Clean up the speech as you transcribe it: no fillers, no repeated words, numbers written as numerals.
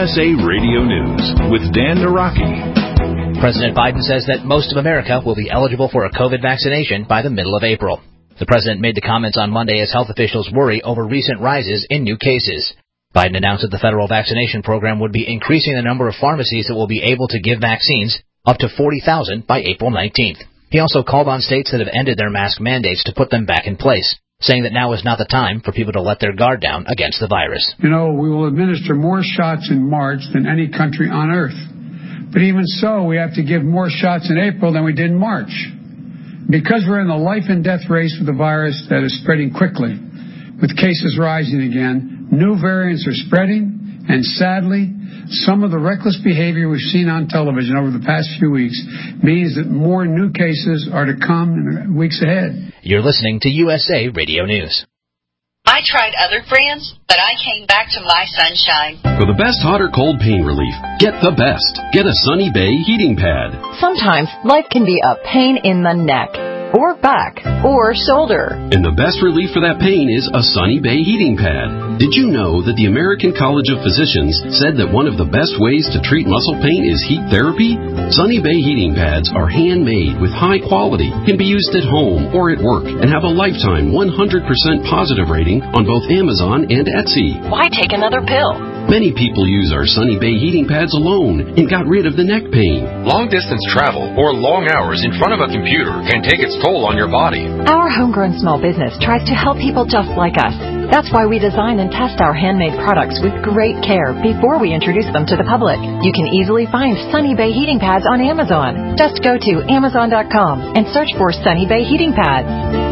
USA Radio News with Dan Naraki. President Biden says that most of America will be eligible for a COVID vaccination by the middle of April. The president made the comments on Monday as health officials worry over recent rises in new cases. Biden announced that the federal vaccination program would be increasing the number of pharmacies that will be able to give vaccines up to 40,000 by April 19th. He also called on states that have ended their mask mandates to put them back in place, saying that now is not the time for people to let their guard down against the virus. We will administer more shots in March than any country on earth. But even so, we have to give more shots in April than we did in March. Because we're in the life and death race with the virus that is spreading quickly, with cases rising again, new variants are spreading, and sadly, some of the reckless behavior we've seen on television over the past few weeks means that more new cases are to come in the weeks ahead. You're listening to USA Radio News. I tried other brands, but I came back to My Sunshine. For the best hot or cold pain relief, get the best. Get a Sunny Bay heating pad. Sometimes life can be a pain in the neck, or back, or shoulder. And the best relief for that pain is a Sunny Bay heating pad. Did you know that the American College of Physicians said that one of the best ways to treat muscle pain is heat therapy? Sunny Bay heating pads are handmade with high quality, can be used at home or at work, and have a lifetime 100% positive rating on both Amazon and Etsy. Why take another pill? Many people use our Sunny Bay heating pads alone and got rid of the neck pain. Long-distance travel or long hours in front of a computer can take its toll on your body. Our homegrown small business tries to help people just like us. That's why we design and test our handmade products with great care before we introduce them to the public. You can easily find Sunny Bay heating pads on Amazon. Just go to Amazon.com and search for Sunny Bay heating pads.